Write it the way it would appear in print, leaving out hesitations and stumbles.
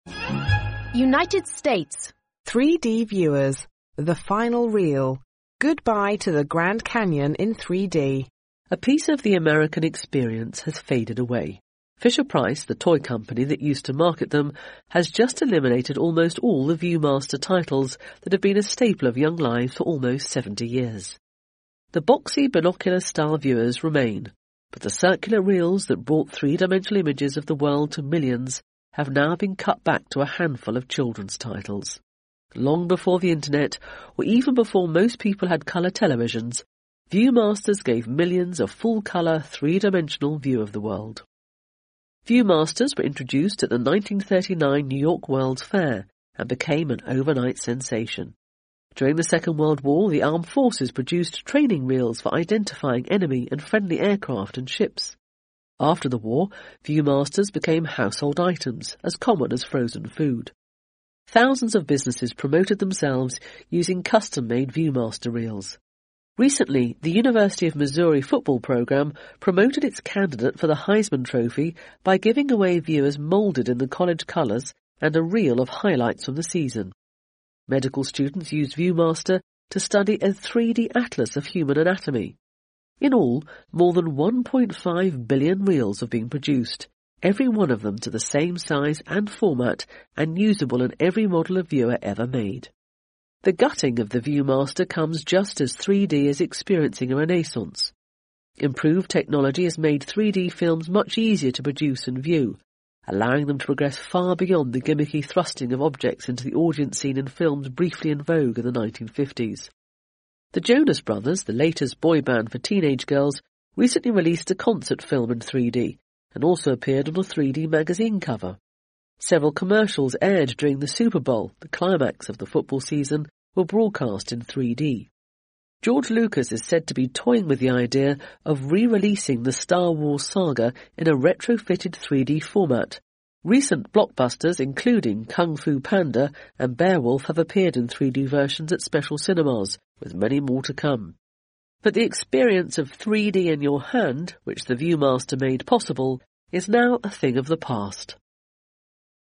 United States. 3D viewers. The final reel. Goodbye to the Grand Canyon in 3D. A piece of the American experience has faded away. Fisher-Price, the toy company that used to market them, has just eliminated almost all the Viewmaster titles that have been a staple of young lives for almost 70 years. The boxy binocular-style viewers remain, but the circular reels that brought three-dimensional images of the world to millions have now been cut back to a handful of children's titles. Long before the internet, or even before most people had colour televisions, Viewmasters gave millions a full-colour, three-dimensional view of the world. Viewmasters were introduced at the 1939 New York World's Fair and became an overnight sensation. During the Second World War, the armed forces produced training reels for identifying enemy and friendly aircraft and ships. After the war, Viewmasters became household items, as common as frozen food. Thousands of businesses promoted themselves using custom-made Viewmaster reels. Recently, the University of Missouri football program promoted its candidate for the Heisman Trophy by giving away viewers moulded in the college colours and a reel of highlights from the season. Medical students used Viewmaster to study a 3D atlas of human anatomy. In all, more than 1.5 billion reels have been produced, every one of them to the same size and format and usable in every model of viewer ever made. The gutting of the Viewmaster comes just as 3D is experiencing a renaissance. Improved technology has made 3D films much easier to produce and view, allowing them to progress far beyond the gimmicky thrusting of objects into the audience scene in films briefly in vogue in the 1950s. The Jonas Brothers, the latest boy band for teenage girls, recently released a concert film in 3D and also appeared on a 3D magazine cover. Several commercials aired during the Super Bowl, the climax of the football season, were broadcast in 3D. George Lucas is said to be toying with the idea of re-releasing the Star Wars saga in a retrofitted 3D format. Recent blockbusters, including Kung Fu Panda and Beowulf, have appeared in 3D versions at special cinemas, with many more to come. But the experience of 3D in your hand, which the Viewmaster made possible, is now a thing of the past.